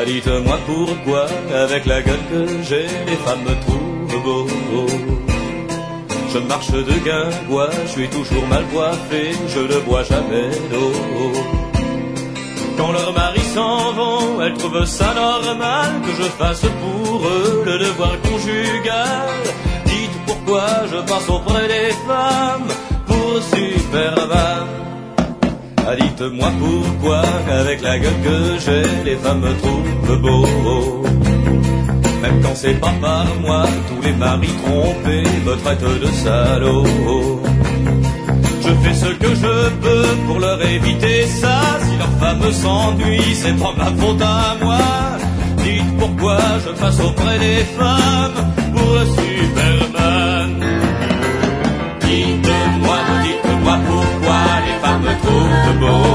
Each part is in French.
Dites-moi pourquoi, avec la gueule que j'ai, les femmes me trouvent beau. Je marche de guingois, je suis toujours mal coiffé, je ne bois jamais d'eau. Quand leurs maris s'en vont, elles trouvent ça normal que je fasse pour eux le devoir conjugal. Dites pourquoi je passe auprès des femmes pour Superman. Dites-moi pourquoi, avec la gueule que j'ai, les femmes me trouvent beau. Même quand c'est pas par moi, tous les maris trompés me traitent de salaud. Je fais ce que je peux pour leur éviter ça. Si leur femme s'ennuie, c'est pas ma faute à moi. Dites pourquoi je passe auprès des femmes pour Superman. Dites-moi pourquoi les femmes me trouvent beau.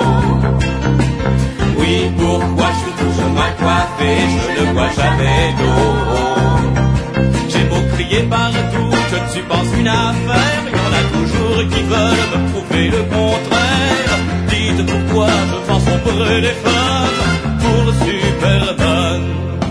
Oui, pourquoi je suis toujours mal coiffé, je ne bois jamais d'eau. J'ai beau crier partout, je ne suis pas une affaire. Il y en a toujours qui veulent me prouver le contraire. Dites pourquoi je passe auprès des femmes pour Superman.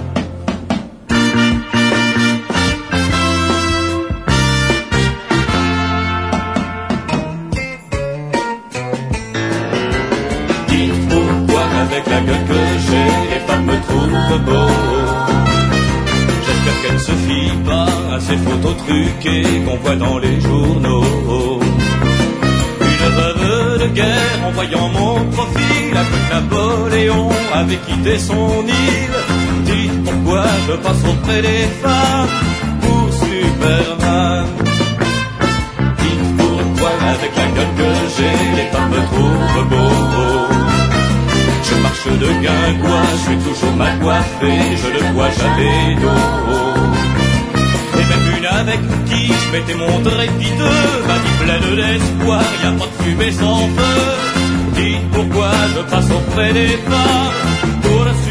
Dites pourquoi avec la gueule que j'ai, les femmes me trouvent beau. J'espère qu'elle ne se fie pas à ces photos truquées qu'on voit dans les journaux. Une veuve de guerre en voyant mon profil, après que Napoléon avait quitté son île. Dites pourquoi je passe auprès des femmes pour Superman. Dites pourquoi avec la gueule que j'ai, les femmes me trouvent beau. Je marche de guingois, je suis toujours mal coiffé, je ne bois jamais d'eau. Et même une avec qui je m'étais montré piteux m'a dit pleine d'espoir, y a pas de fumée sans feu. Dites pourquoi je passe auprès des femmes pour